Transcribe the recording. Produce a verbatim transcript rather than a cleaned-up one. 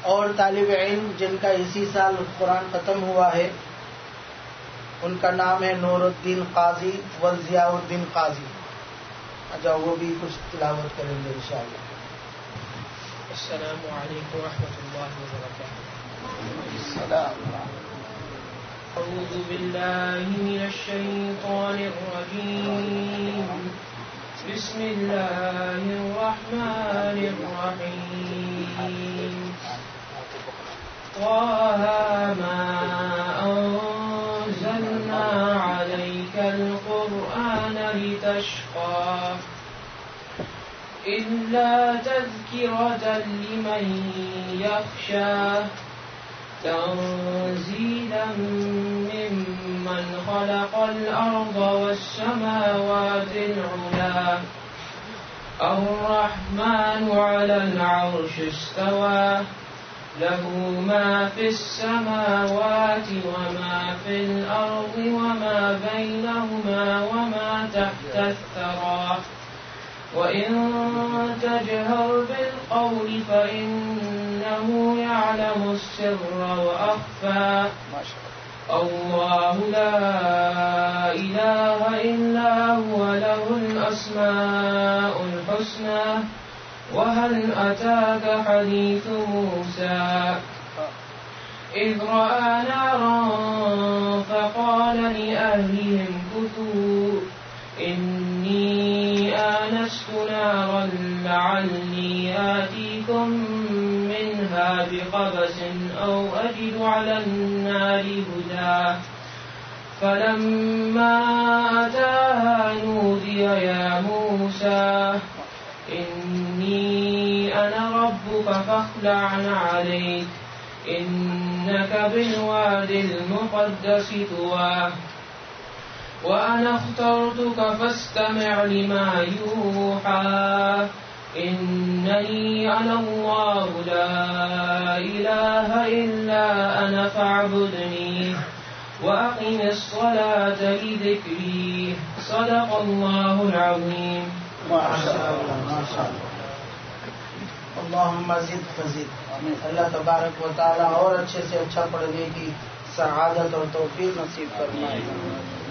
और तालिब इल्म जिनका इसी साल कुरान ख़त्म हुआ है, उनका नाम है नूरुद्दीन काजी व ज़ियाउद्दीन काजी। अच्छा, वो भी कुछ तिलावत करेंगे इंशाअल्लाह। अस्सलामु अलैकुम व रहमतुल्लाहि व बरकातुहू। अऊज़ु बिल्लाहि मिनश शैतानिर रजीम। बिस्मिल्लाहिर रहमानिर रहीम। क़ाहा मा अंज़लना अलैकल क़ुरआन लितश्क़ा इल्ला तज़किरतन लिमन यख़शा तंज़ीलन मिम्मन ख़लक़ल अर्ज़ वस्समावातिल उला अर्रहमानु अलल अर्शि इस्तवा लहू मा फिस्समावाति वमा फिल अर्ज़ि वमा बैनहुमा वमा तहतस्सरा वइन तजहर बिलक़ौल फ़इन्नहु यअलमुस्सिर्र वअख़फ़ा अल्लाहु ला इलाहा इल्ला हुवा लहुल अस्माउल हुस्ना वहल अताक हदीस मूसा इज़ रअा नारन फ़क़ाल लिअहलिहिम कुथू इन्नी आनस्तु नारन लअल्ली आतीकुम मिन्हा बिक़बसिन औ अजिदु अलन नारि हुदा फलम्मा अताहा नूदिय या मूसा इन्नी अना रब्बुक फ़ख़्लअ अलैक इन्नक बिलवादिल मुक़द्दसि तुवा वअना अख़्तरतुक फ़ास्तमिअ लिमा यूहा इन्ननी अनल्लाहु ला इलाहा इल्ला अना फ़अब्दुनी वअक़िमिस्सलात लिज़िक्री सदक़ल्लाहुल अज़ीम। अल्लाहुम्मा ज़िद फ़ज़िद। अल्लाह तबारक व तआला और अच्छे से अच्छा पढ़ने की सआदत और तौफीक नसीब फरमाए।